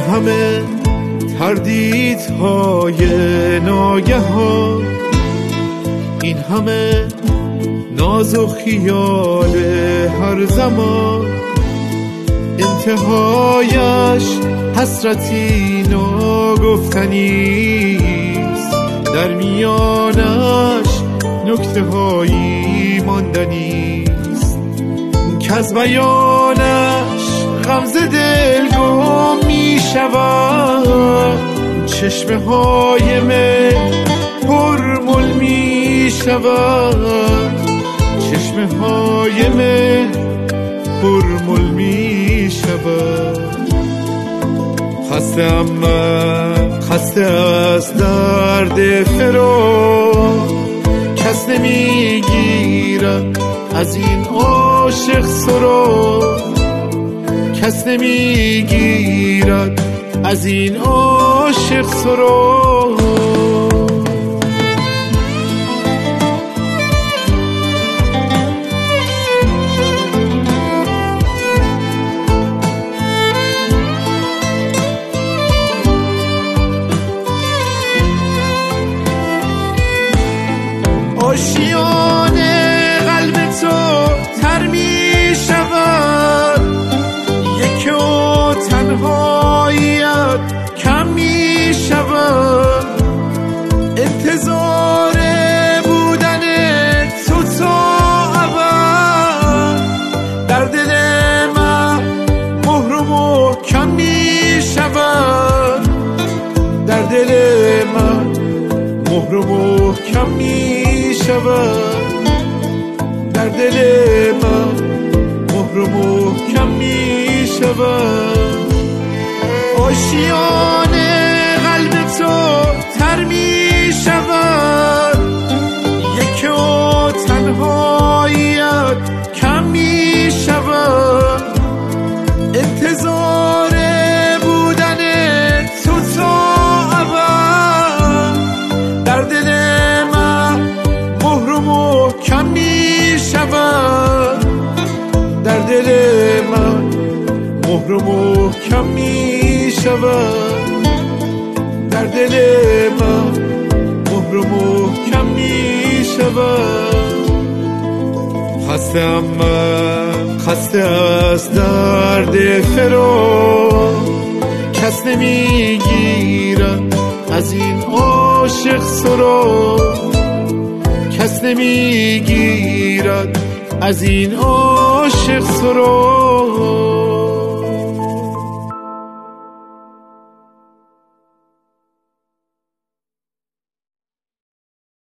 همه تردیدهای ناگهان، این همه ناز و خیال هر زمان، انتهایش حسرتی ناگفتنیست، در میانش نکته هایی ماندنیست که از بیانش غمزه دل گم می شود، چشمه های من پرمل می شود، چشمه های من پرمل می شود. خستم من، خسته از درد فراق، کس نمی گیرد از این عاشق سراغ، کس نمی گیرد از این عاشق سراغ. آشیان قلب تو تر می شود، یک و تنهاییت کم می شود، انتظار بودن تو تا ابد در دل من مهر و محکم می شود، در دل من مهر و محکم می شود، در دل من مهر و محکم می شود. آشیان قلب تو تر می شود، یک و تنهاییت کم می شود، انتظار بودن تو تا ابد در دل محکم می شود، در دل من مهر و محکم می شود، در دل من مهر و محکم می شود. خستم من، خسته از درد فراق، کس نمی گیرد از این عاشق سراغ، کس نمی گیرد از این عاشق سراغ.